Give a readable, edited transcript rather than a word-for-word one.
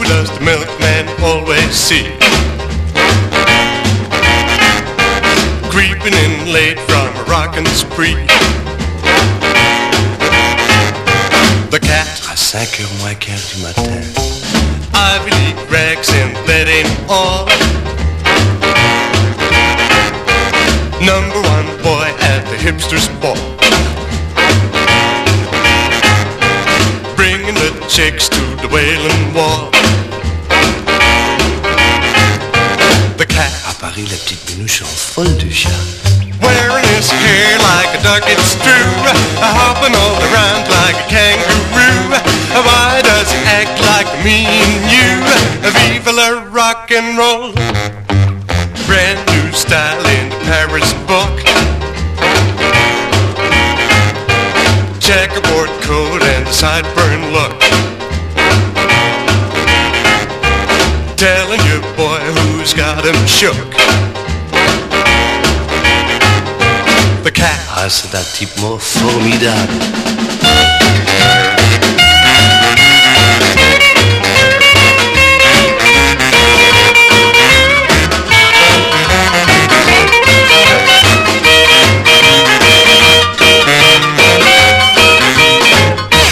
does the milkman always see? Creeping in late from a rockin' spree. The cat à 5h moins quart du matin. Ivy League rags and that ain't all. Number one boy at the hipster's ball. Bringing the chicks to the Wailing Wall. The cat À Paris, la petite Minouche en folle de chat. wearing his hair like a duck, it's true. Hopping all around like a kangaroo. Why does he act like me and you? Viva la rock and roll. Brand new style in the Paris book. Checkerboard coat and sideburn look. Telling you, boy, who's got him shook. The cat. Ah, c'est un type mort formidable.